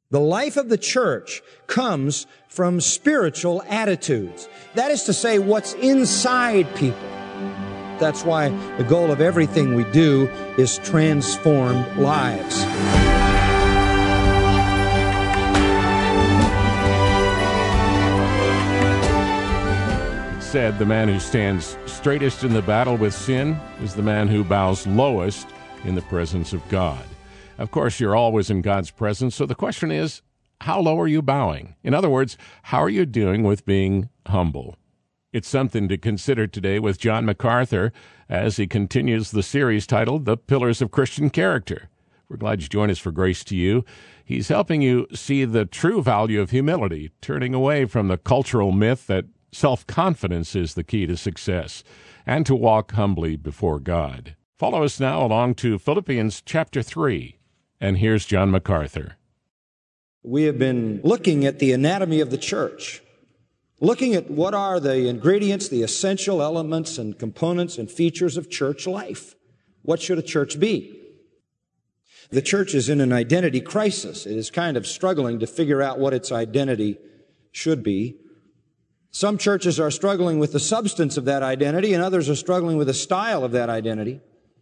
The life of the church comes from spiritual attitudes. That is to say, what's inside people. That's why the goal of everything we do is transformed lives. It said the man who stands straightest in the battle with sin is the man who bows lowest in the presence of God. Of course, you're always in God's presence, so the question is, how low are you bowing? In other words, how are you doing with being humble? It's something to consider today with John MacArthur as he continues the series titled The Pillars of Christian Character. We're glad you joined us for Grace to You. He's helping you see the true value of humility, turning away from the cultural myth that self-confidence is the key to success, and to walk humbly before God. Follow us now along to Philippians chapter 3. And here's John MacArthur. We have been looking at the anatomy of the church, looking at what are the ingredients, the essential elements and components and features of church life. What should a church be? The church is in an identity crisis. It is kind of struggling to figure out what its identity should be. Some churches are struggling with the substance of that identity, and others are struggling with the style of that identity.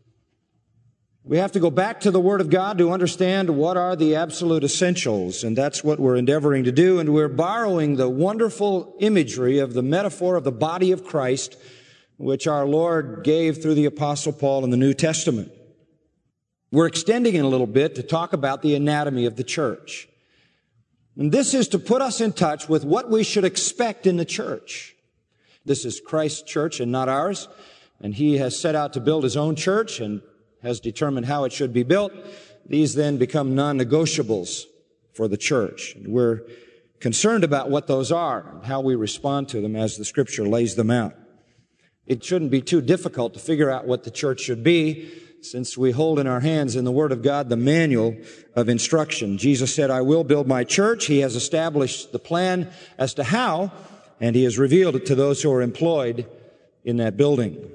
We have to go back to the Word of God to understand what are the absolute essentials, and that's what we're endeavoring to do, and we're borrowing the wonderful imagery of the metaphor of the body of Christ, which our Lord gave through the Apostle Paul in the New Testament. We're extending it a little bit to talk about the anatomy of the church. And this is to put us in touch with what we should expect in the church. This is Christ's church and not ours, and He has set out to build His own church and has determined how it should be built. These then become non-negotiables for the church. And we're concerned about what those are and how we respond to them as the Scripture lays them out. It shouldn't be too difficult to figure out what the church should be, since we hold in our hands in the Word of God the manual of instruction. Jesus said, I will build my church. He has established the plan as to how, and He has revealed it to those who are employed in that building.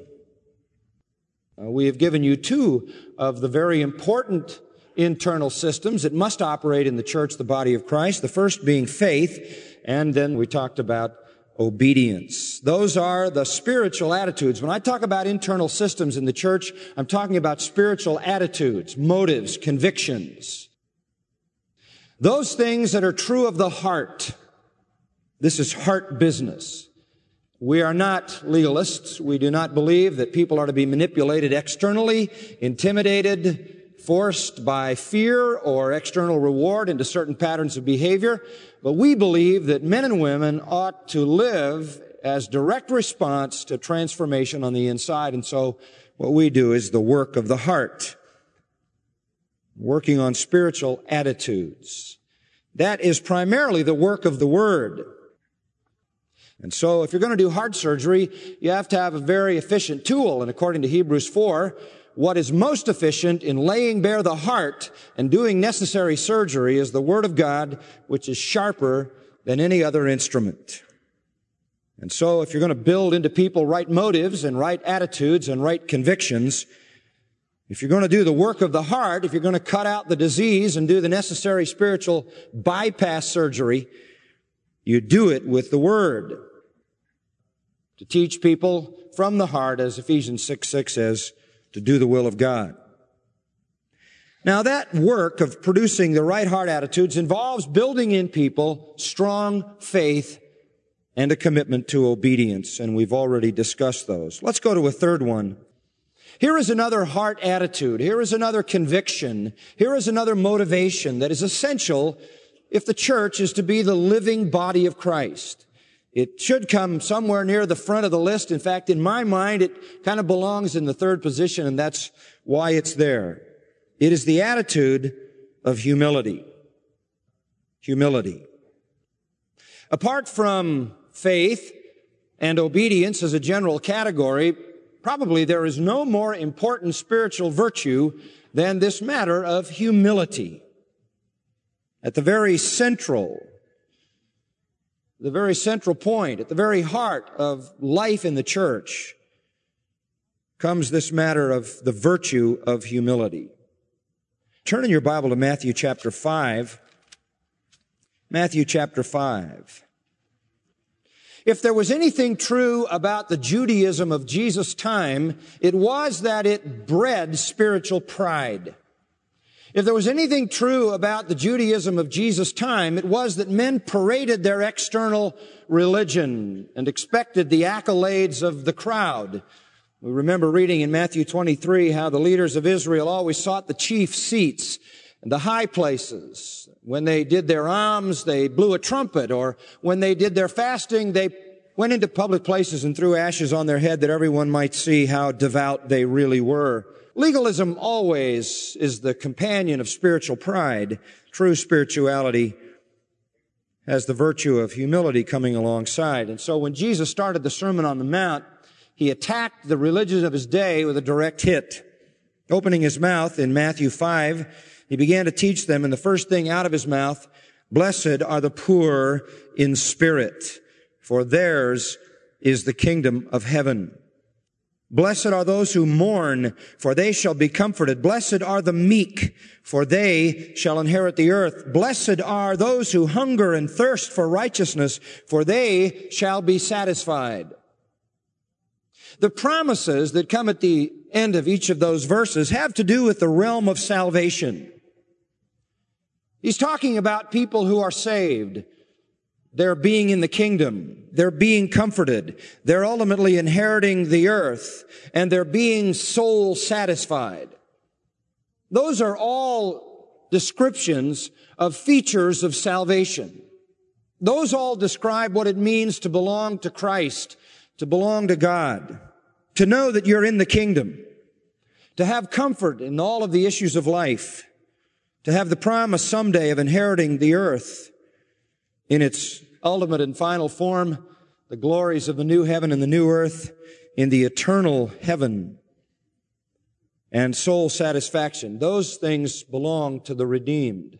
We have given you two of the very important internal systems that must operate in the church, the body of Christ. The first being faith, and then we talked about obedience. Those are the spiritual attitudes. When I talk about internal systems in the church, I'm talking about spiritual attitudes, motives, convictions. Those things that are true of the heart. This is heart business. We are not legalists. We do not believe that people are to be manipulated externally, intimidated, forced by fear or external reward into certain patterns of behavior. But we believe that men and women ought to live as direct response to transformation on the inside. And so what we do is the work of the heart, working on spiritual attitudes. That is primarily the work of the Word. And so if you're going to do heart surgery, you have to have a very efficient tool. And according to Hebrews 4, what is most efficient in laying bare the heart and doing necessary surgery is the Word of God, which is sharper than any other instrument. And so if you're going to build into people right motives and right attitudes and right convictions, if you're going to do the work of the heart, if you're going to cut out the disease and do the necessary spiritual bypass surgery, you do it with the Word. To teach people from the heart, as Ephesians 6:6 says, to do the will of God. Now that work of producing the right heart attitudes involves building in people strong faith and a commitment to obedience, and we've already discussed those. Let's go to a third one. Here is another heart attitude. Here is another conviction. Here is another motivation that is essential if the church is to be the living body of Christ. It should come somewhere near the front of the list. In fact, in my mind, it kind of belongs in the third position, and that's why it's there. It is the attitude of humility. Humility. Apart from faith and obedience as a general category, probably there is no more important spiritual virtue than this matter of humility. At the very central point, at the very heart of life in the church, comes this matter of the virtue of humility. Turn in your Bible to Matthew chapter 5. Matthew chapter 5. If there was anything true about the Judaism of Jesus' time, it was that it bred spiritual pride. If there was anything true about the Judaism of Jesus' time, it was that men paraded their external religion and expected the accolades of the crowd. We remember reading in Matthew 23 how the leaders of Israel always sought the chief seats and the high places. When they did their alms, they blew a trumpet, or when they did their fasting, they went into public places and threw ashes on their head that everyone might see how devout they really were. Legalism always is the companion of spiritual pride. True spirituality has the virtue of humility coming alongside. And so when Jesus started the Sermon on the Mount, he attacked the religions of his day with a direct hit. Opening his mouth in Matthew 5, he began to teach them, and the first thing out of his mouth, "Blessed are the poor in spirit, for theirs is the kingdom of heaven. Blessed are those who mourn, for they shall be comforted. Blessed are the meek, for they shall inherit the earth. Blessed are those who hunger and thirst for righteousness, for they shall be satisfied." The promises that come at the end of each of those verses have to do with the realm of salvation. He's talking about people who are saved. They're being in the kingdom. They're being comforted. They're ultimately inheriting the earth, and they're being soul satisfied. Those are all descriptions of features of salvation. Those all describe what it means to belong to Christ, to belong to God, to know that you're in the kingdom, to have comfort in all of the issues of life, to have the promise someday of inheriting the earth in its ultimate and final form, the glories of the new heaven and the new earth in the eternal heaven, and soul satisfaction. Those things belong to the redeemed.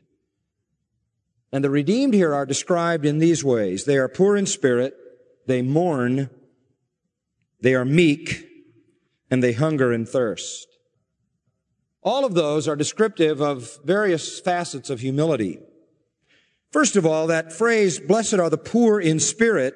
And the redeemed here are described in these ways. They are poor in spirit, they mourn, they are meek, and they hunger and thirst. All of those are descriptive of various facets of humility. First of all, that phrase, "Blessed are the poor in spirit,"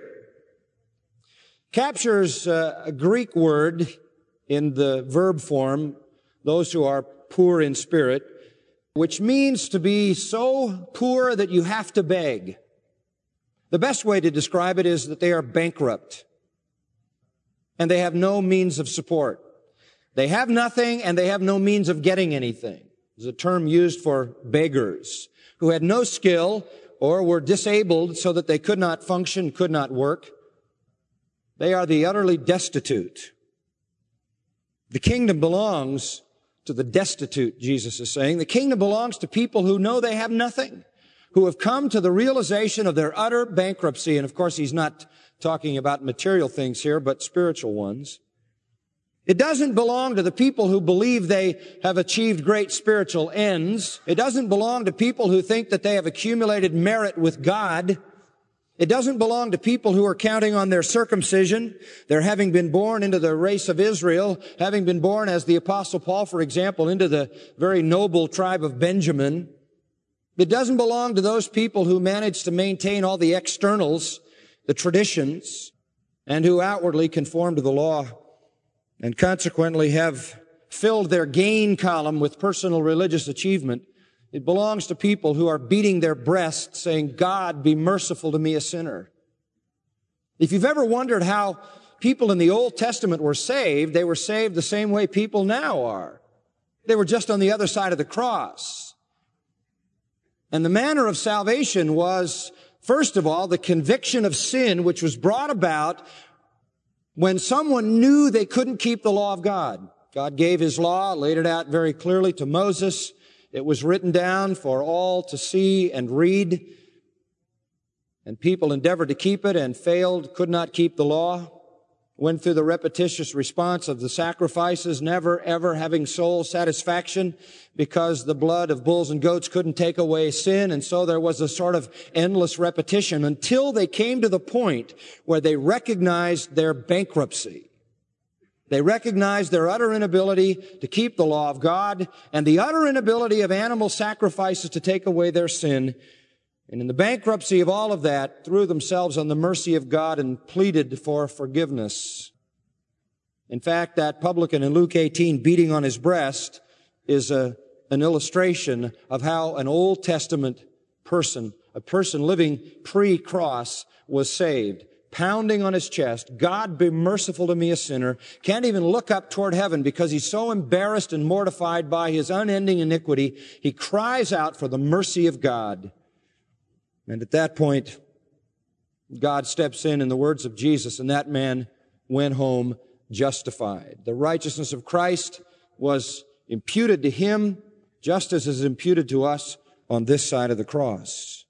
captures a Greek word in the verb form, those who are poor in spirit, which means to be so poor that you have to beg. The best way to describe it is that they are bankrupt and they have no means of support. They have nothing and they have no means of getting anything. It's a term used for beggars who had no skill or were disabled so that they could not function, could not work. They are the utterly destitute. The kingdom belongs to the destitute, Jesus is saying. The kingdom belongs to people who know they have nothing, who have come to the realization of their utter bankruptcy. And of course, he's not talking about material things here, but spiritual ones. It doesn't belong to the people who believe they have achieved great spiritual ends. It doesn't belong to people who think that they have accumulated merit with God. It doesn't belong to people who are counting on their circumcision, their having been born into the race of Israel, having been born, as the Apostle Paul, for example, into the very noble tribe of Benjamin. It doesn't belong to those people who manage to maintain all the externals, the traditions, and who outwardly conform to the law, and consequently have filled their gain column with personal religious achievement. It belongs to people who are beating their breasts saying, "God, be merciful to me, a sinner." If you've ever wondered how people in the Old Testament were saved, they were saved the same way people now are. They were just on the other side of the cross. And the manner of salvation was, first of all, the conviction of sin, which was brought about when someone knew they couldn't keep the law of God. God gave his law, laid it out very clearly to Moses. It was written down for all to see and read. And people endeavored to keep it and failed, could not keep the law. Went through the repetitious response of the sacrifices, never ever having soul satisfaction because the blood of bulls and goats couldn't take away sin. And so there was a sort of endless repetition until they came to the point where they recognized their bankruptcy. They recognized their utter inability to keep the law of God and the utter inability of animal sacrifices to take away their sin. And in the bankruptcy of all of that, threw themselves on the mercy of God and pleaded for forgiveness. In fact, that publican in Luke 18 beating on his breast is an illustration of how an Old Testament person, a person living pre-cross, was saved. Pounding on his chest, God be merciful to me, a sinner. Can't even look up toward heaven because he's so embarrassed and mortified by his unending iniquity. He cries out for the mercy of God. And at that point, God steps in the words of Jesus, and that man went home justified. The righteousness of Christ was imputed to him just as is imputed to us on this side of the cross.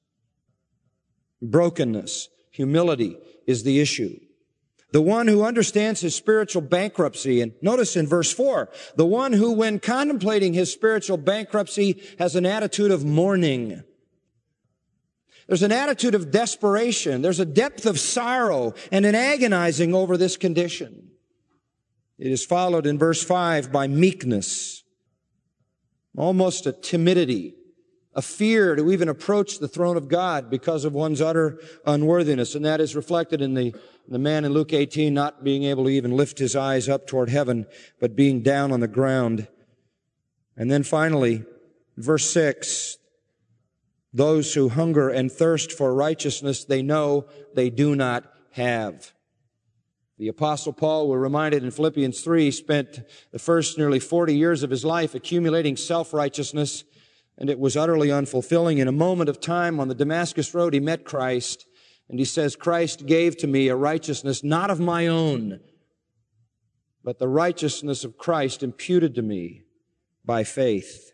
Brokenness, humility is the issue. The one who understands his spiritual bankruptcy, and notice in verse 4, the one who, when contemplating his spiritual bankruptcy, has an attitude of mourning. There's an attitude of desperation. There's a depth of sorrow and an agonizing over this condition. It is followed in verse 5 by meekness, almost a timidity, a fear to even approach the throne of God because of one's utter unworthiness. And that is reflected in the man in Luke 18 not being able to even lift his eyes up toward heaven, but being down on the ground. And then finally, verse 6, those who hunger and thirst for righteousness, they know they do not have. The Apostle Paul, we're reminded in Philippians 3, spent the first nearly 40 years of his life accumulating self-righteousness, and it was utterly unfulfilling. In a moment of time on the Damascus Road, he met Christ, and he says, Christ gave to me a righteousness not of my own, but the righteousness of Christ imputed to me by faith.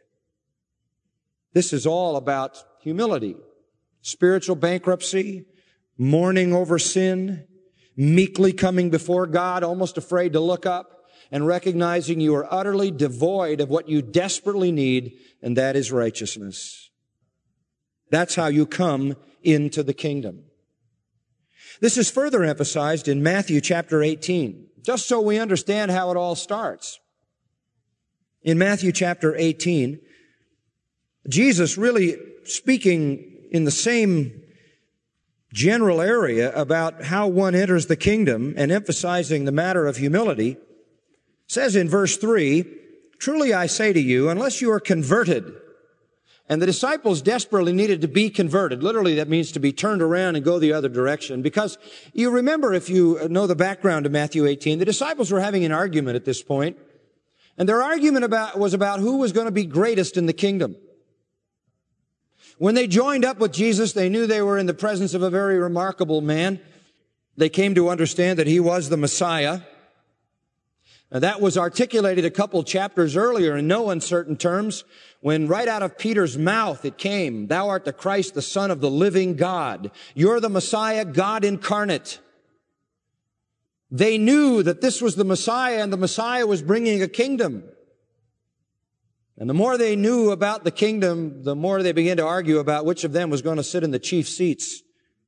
This is all about humility, spiritual bankruptcy, mourning over sin, meekly coming before God, almost afraid to look up, and recognizing you are utterly devoid of what you desperately need, and that is righteousness. That's how you come into the kingdom. This is further emphasized in Matthew chapter 18, just so we understand how it all starts. In Matthew chapter 18, Jesus really speaking in the same general area about how one enters the kingdom and emphasizing the matter of humility, says in verse 3, truly I say to you, unless you are converted, and the disciples desperately needed to be converted. Literally, that means to be turned around and go the other direction. Because you remember, if you know the background of Matthew 18, the disciples were having an argument at this point, and their argument was about who was going to be greatest in the kingdom. When they joined up with Jesus, they knew they were in the presence of a very remarkable man. They came to understand that he was the Messiah. Now, that was articulated a couple chapters earlier in no uncertain terms when right out of Peter's mouth it came, thou art the Christ, the Son of the living God. You're the Messiah, God incarnate. They knew that this was the Messiah and the Messiah was bringing a kingdom. And the more they knew about the kingdom, the more they began to argue about which of them was going to sit in the chief seats.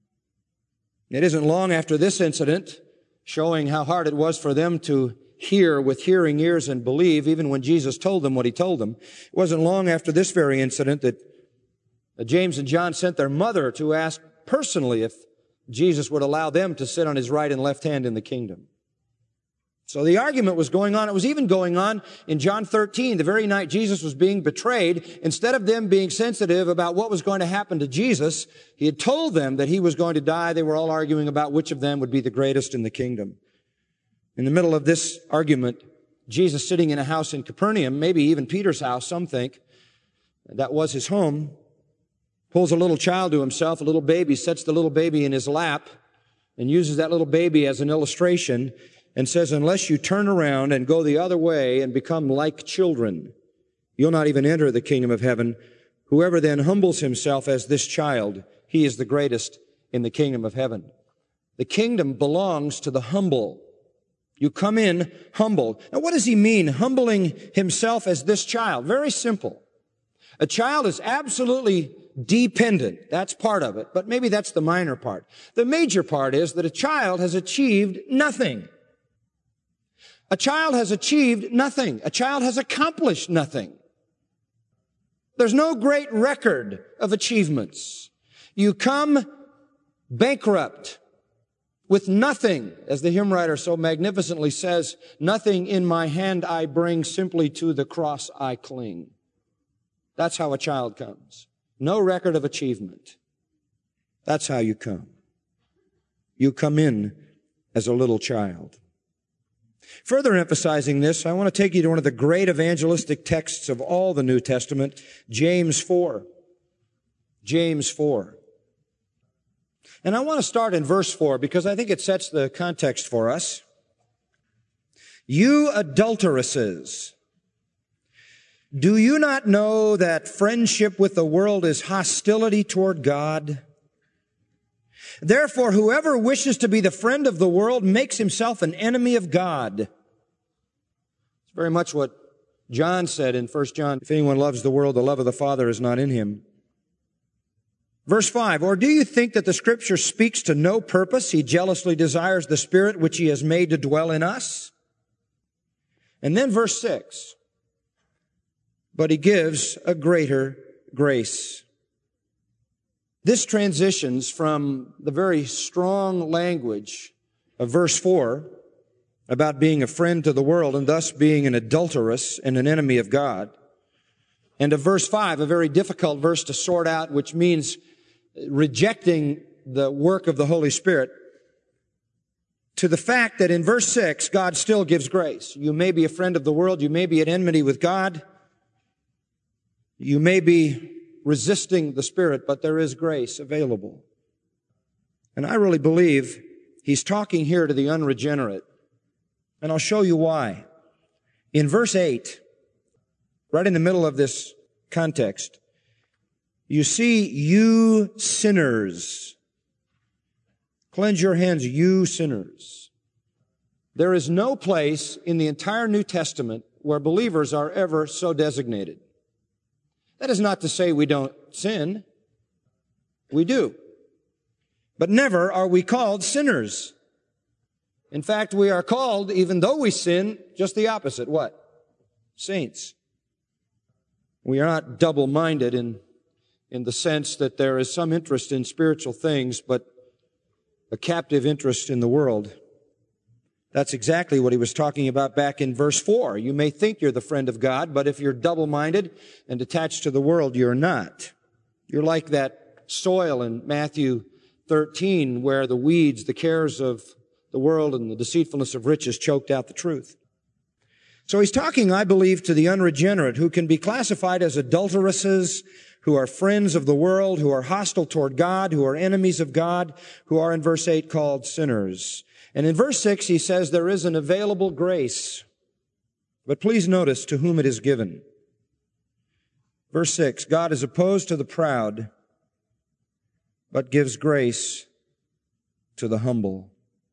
It isn't long after this incident, showing how hard it was for them to hear with hearing ears and believe, even when Jesus told them what he told them. It wasn't long after this very incident that James and John sent their mother to ask personally if Jesus would allow them to sit on his right and left hand in the kingdom. So the argument was going on. It was even going on in John 13, the very night Jesus was being betrayed. Instead of them being sensitive about what was going to happen to Jesus, he had told them that he was going to die. They were all arguing about which of them would be the greatest in the kingdom. In the middle of this argument, Jesus sitting in a house in Capernaum, maybe even Peter's house, some think, that was his home, pulls a little child to himself, a little baby, sets the little baby in his lap, and uses that little baby as an illustration, and says, unless you turn around and go the other way and become like children, you'll not even enter the kingdom of heaven. Whoever then humbles himself as this child, he is the greatest in the kingdom of heaven. The kingdom belongs to the humble. You come in humble. Now, what does he mean, humbling himself as this child? Very simple. A child is absolutely dependent. That's part of it, but maybe that's the minor part. The major part is that a child has achieved nothing. A child has achieved nothing. A child has accomplished nothing. There's no great record of achievements. You come bankrupt with nothing, as the hymn writer so magnificently says, nothing in my hand I bring, simply to the cross I cling. That's how a child comes. No record of achievement. That's how you come. You come in as a little child. Further emphasizing this, I want to take you to one of the great evangelistic texts of all the New Testament, James 4. James 4. And I want to start in verse 4 because I think it sets the context for us. You adulteresses, do you not know that friendship with the world is hostility toward God? Therefore, whoever wishes to be the friend of the world makes himself an enemy of God. It's very much what John said in 1 John, if anyone loves the world, the love of the Father is not in him. Verse 5, or do you think that the Scripture speaks to no purpose? He jealously desires the Spirit which He has made to dwell in us. And then verse 6, but He gives a greater grace. This transitions from the very strong language of verse 4 about being a friend to the world and thus being an adulteress and an enemy of God, and of verse 5, a very difficult verse to sort out, which means rejecting the work of the Holy Spirit, to the fact that in verse 6, God still gives grace. You may be a friend of the world. You may be at enmity with God. You may be resisting the Spirit, but there is grace available. And I really believe he's talking here to the unregenerate. And I'll show you why. In verse 8, right in the middle of this context, you see, you sinners. Cleanse your hands, you sinners. There is no place in the entire New Testament where believers are ever so designated. That is not to say we don't sin. We do. But never are we called sinners. In fact, we are called, even though we sin, just the opposite. What? Saints. We are not double-minded in the sense that there is some interest in spiritual things, but a captive interest in the world. That's exactly what he was talking about back in verse 4. You may think you're the friend of God, but if you're double-minded and attached to the world, you're not. You're like that soil in Matthew 13, where the weeds, the cares of the world and the deceitfulness of riches choked out the truth. So he's talking, I believe, to the unregenerate who can be classified as adulteresses, who are friends of the world, who are hostile toward God, who are enemies of God, who are in verse 8 called sinners. And in verse 6 he says there is an available grace. But please notice to whom it is given. Verse 6, God is opposed to the proud, but gives grace to the humble.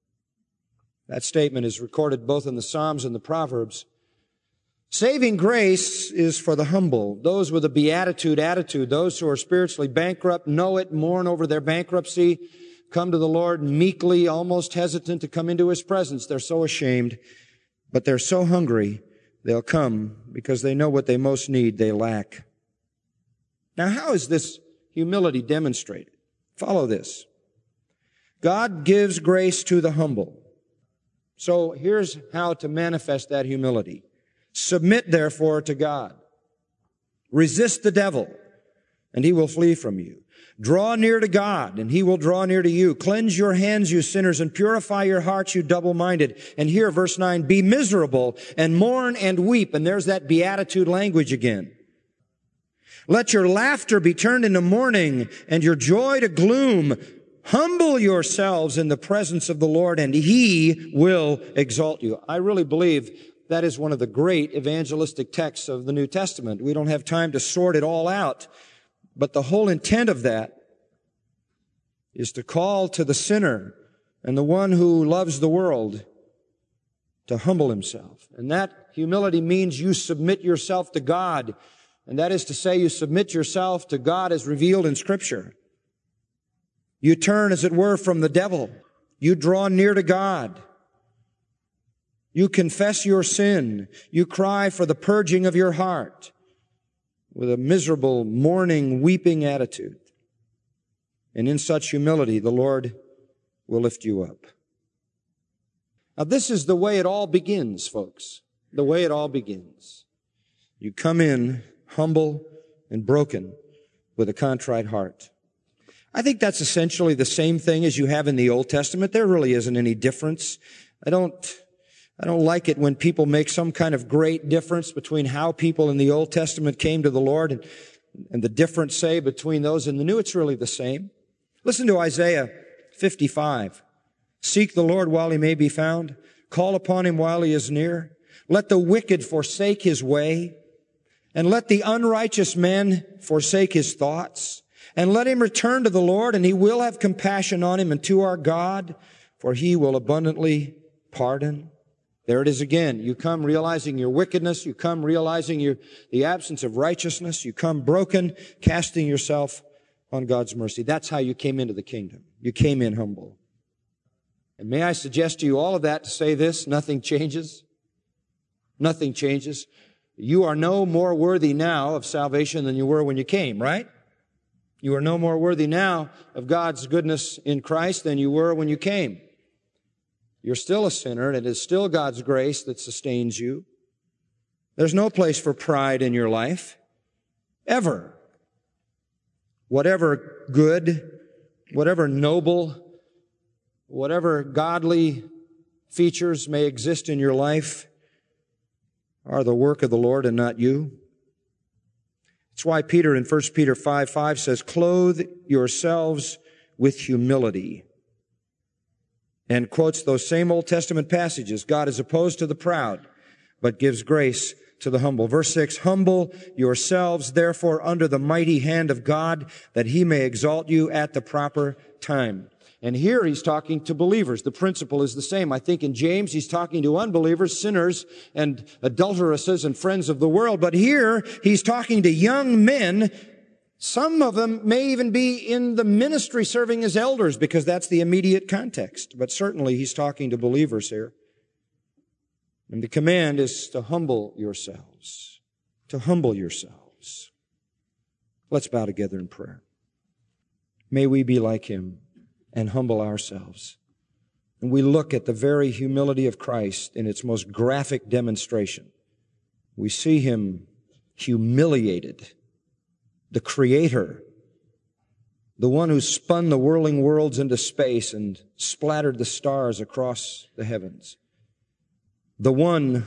That statement is recorded both in the Psalms and the Proverbs. Saving grace is for the humble, those with a beatitude attitude, those who are spiritually bankrupt, know it, mourn over their bankruptcy, come to the Lord meekly, almost hesitant to come into His presence. They're so ashamed, but they're so hungry, they'll come because they know what they most need, they lack. Now, how is this humility demonstrated? Follow this. God gives grace to the humble. So here's how to manifest that humility. Submit, therefore, to God. Resist the devil, and he will flee from you. Draw near to God, and He will draw near to you. Cleanse your hands, you sinners, and purify your hearts, you double-minded. And here, verse 9, be miserable, and mourn and weep. And there's that beatitude language again. Let your laughter be turned into mourning, and your joy to gloom. Humble yourselves in the presence of the Lord, and He will exalt you. I really believe that is one of the great evangelistic texts of the New Testament. We don't have time to sort it all out, but the whole intent of that is to call to the sinner and the one who loves the world to humble himself. And that humility means you submit yourself to God, and that is to say you submit yourself to God as revealed in Scripture. You turn, as it were, from the devil. You draw near to God. You confess your sin. You cry for the purging of your heart with a miserable, mourning, weeping attitude. And in such humility, the Lord will lift you up. Now, this is the way it all begins, folks. The way it all begins. You come in humble and broken with a contrite heart. I think that's essentially the same thing as you have in the Old Testament. There really isn't any difference. I don't like it when people make some kind of great difference between how people in the Old Testament came to the Lord and the difference, say, between those in the New. It's really the same. Listen to Isaiah 55. Seek the Lord while he may be found. Call upon him while he is near. Let the wicked forsake his way, and let the unrighteous man forsake his thoughts. And let him return to the Lord, and he will have compassion on him, and to our God, for he will abundantly pardon. There it is again. You come realizing your wickedness. You come realizing the absence of righteousness. You come broken, casting yourself on God's mercy. That's how you came into the kingdom. You came in humble. And may I suggest to you all of that to say this: nothing changes. Nothing changes. You are no more worthy now of salvation than you were when you came, right? You are no more worthy now of God's goodness in Christ than you were when you came. You're still a sinner, and it is still God's grace that sustains you. There's no place for pride in your life, ever. Whatever good, whatever noble, whatever godly features may exist in your life are the work of the Lord and not you. That's why Peter in 1 Peter 5:5 says, clothe yourselves with humility. And quotes those same Old Testament passages. God is opposed to the proud, but gives grace to the humble. Verse 6, humble yourselves, therefore, under the mighty hand of God, that he may exalt you at the proper time. And here he's talking to believers. The principle is the same. I think in James he's talking to unbelievers, sinners, and adulteresses and friends of the world. But here he's talking to young men. Some of them may even be in the ministry serving as elders, because that's the immediate context. But certainly he's talking to believers here. And the command is to humble yourselves. To humble yourselves. Let's bow together in prayer. May we be like him and humble ourselves. And we look at the very humility of Christ in its most graphic demonstration. We see him humiliated, the Creator, the one who spun the whirling worlds into space and splattered the stars across the heavens, the one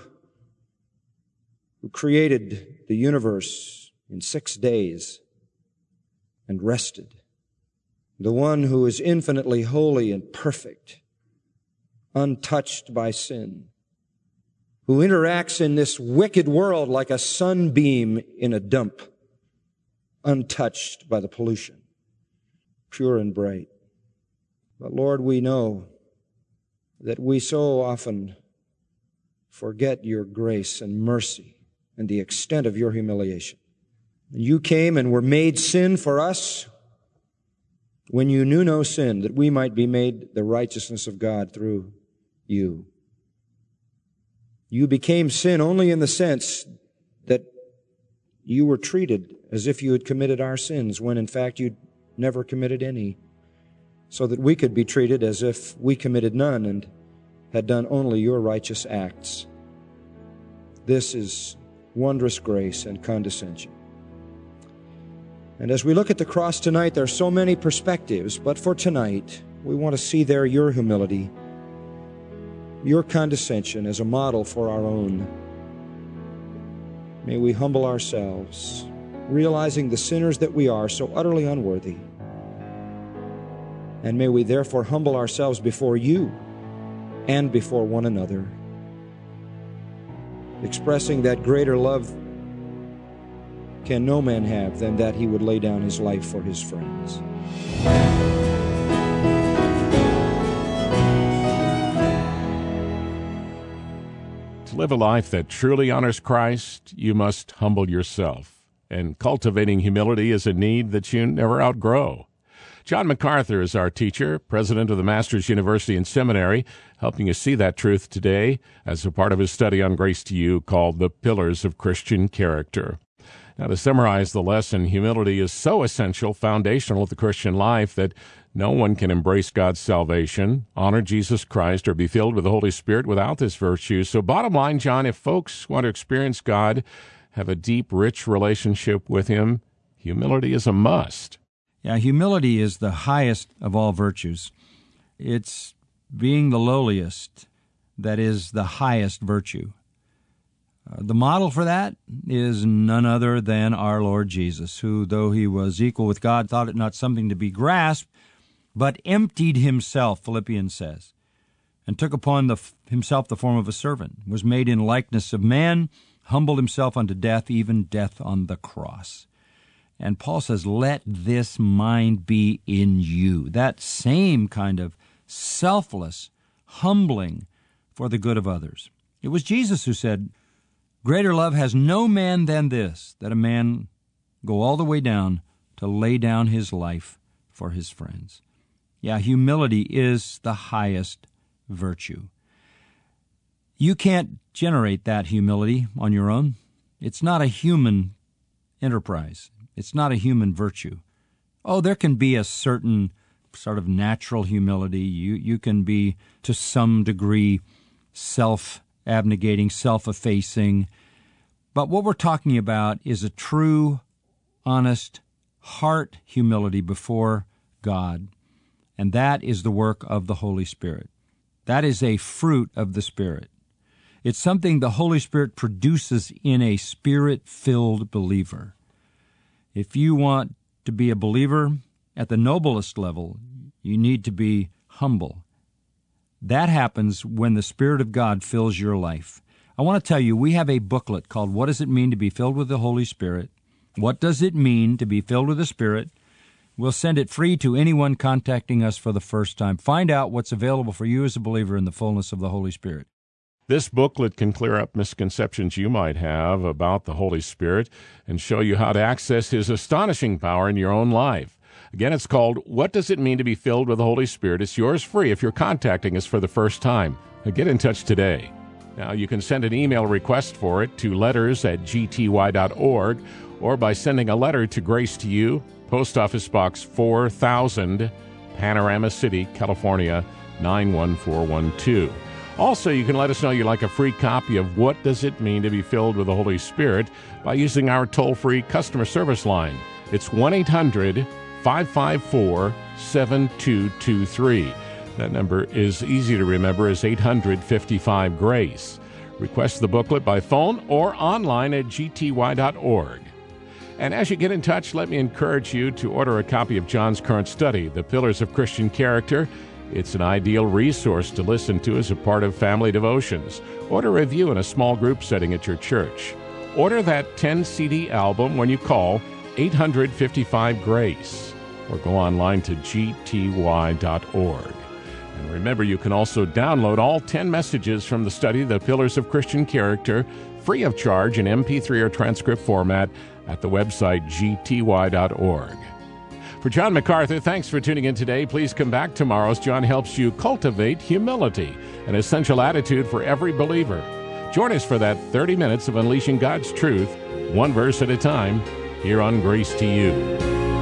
who created the universe in 6 days and rested, the one who is infinitely holy and perfect, untouched by sin, who interacts in this wicked world like a sunbeam in a dump, untouched by the pollution, pure and bright. But Lord, we know that we so often forget your grace and mercy and the extent of your humiliation. You came and were made sin for us when you knew no sin, that we might be made the righteousness of God through you. You became sin only in the sense that you were treated as if you had committed our sins, when in fact you'd never committed any, so that we could be treated as if we committed none and had done only your righteous acts. This is wondrous grace and condescension. And as we look at the cross tonight, there are so many perspectives, but for tonight, we want to see there your humility, your condescension as a model for our own. May we humble ourselves, realizing the sinners that we are, so utterly unworthy. And may we therefore humble ourselves before you and before one another, expressing that greater love can no man have than that he would lay down his life for his friends. To live a life that truly honors Christ, you must humble yourself. And cultivating humility is a need that you never outgrow. John MacArthur is our teacher, president of the Masters University and Seminary, helping us see that truth today as a part of his study on Grace to You called The Pillars of Christian Character. Now, to summarize the lesson, humility is so essential, foundational to the Christian life that no one can embrace God's salvation, honor Jesus Christ, or be filled with the Holy Spirit without this virtue. So bottom line, John, if folks want to experience God, have a deep, rich relationship with Him, humility is a must. Yeah, humility is the highest of all virtues. It's being the lowliest that is the highest virtue. The model for that is none other than our Lord Jesus, who, though He was equal with God, thought it not something to be grasped, but emptied Himself, Philippians says, and took upon Himself the form of a servant, was made in likeness of man, humbled Himself unto death, even death on the cross. And Paul says, let this mind be in you. That same kind of selfless, humbling for the good of others. It was Jesus who said, greater love has no man than this, that a man go all the way down to lay down his life for his friends. Yeah, humility is the highest virtue. You can't generate that humility on your own. It's not a human enterprise. It's not a human virtue. Oh, there can be a certain sort of natural humility. You can be, to some degree, self-abnegating, self-effacing. But what we're talking about is a true, honest, heart humility before God. And that is the work of the Holy Spirit. That is a fruit of the Spirit. It's something the Holy Spirit produces in a Spirit-filled believer. If you want to be a believer at the noblest level, you need to be humble. That happens when the Spirit of God fills your life. I want to tell you, we have a booklet called What Does It Mean to Be Filled with the Holy Spirit? What does it mean to be filled with the Spirit? We'll send it free to anyone contacting us for the first time. Find out what's available for you as a believer in the fullness of the Holy Spirit. This booklet can clear up misconceptions you might have about the Holy Spirit and show you how to access His astonishing power in your own life. Again, it's called What Does It Mean to Be Filled with the Holy Spirit? It's yours free if you're contacting us for the first time. Get in touch today. Now, you can send an email request for it to letters@gty.org or by sending a letter to Grace to You, Post Office Box 4000, Panorama City, California, 91412. Also, you can let us know you'd like a free copy of What Does It Mean to Be Filled with the Holy Spirit by using our toll-free customer service line. It's 1-800-554-7223. That number is easy to remember as 800-55-GRACE. Request the booklet by phone or online at gty.org. And as you get in touch, let me encourage you to order a copy of John's current study, The Pillars of Christian Character. It's an ideal resource to listen to as a part of family devotions. Order a review in a small group setting at your church. Order that 10-CD album when you call 800-55-GRACE or go online to gty.org. And remember, you can also download all 10 messages from the study, The Pillars of Christian Character, free of charge in MP3 or transcript format at the website gty.org. For John MacArthur, thanks for tuning in today. Please come back tomorrow as John helps you cultivate humility, an essential attitude for every believer. Join us for that 30 minutes of unleashing God's truth, one verse at a time, here on Grace to You.